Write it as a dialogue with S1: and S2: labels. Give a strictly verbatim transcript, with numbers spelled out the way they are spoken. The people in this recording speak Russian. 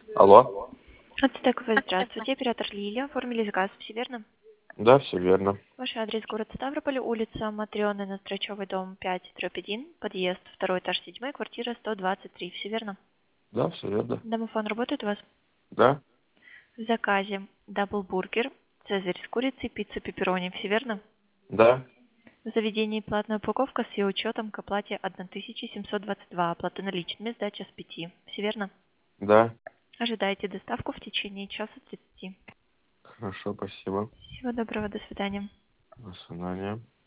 S1: Алло.
S2: Ацтековая, здравствуйте. Оператор Лилия. Оформили заказ, все верно?
S1: Да, все верно.
S2: Ваш адрес город Ставрополь, улица Матрёны, Настрачёвый, дом пять, дробь один, подъезд, второй этаж, седьмой, квартира сто двадцать три. Все верно?
S1: Да, все верно.
S2: Домофон работает у вас?
S1: Да,
S2: В заказе даблбургер, цезарь с курицей, пицца пепперони. Все верно?
S1: да,
S2: В заведении платная упаковка с ее учетом к оплате тысяча семьсот двадцать два. Оплата наличными, сдача с пяти. Все верно?
S1: да.
S2: Ожидайте доставку в течение часа тридцати.
S1: Хорошо, спасибо.
S2: Всего доброго, до свидания.
S1: До свидания.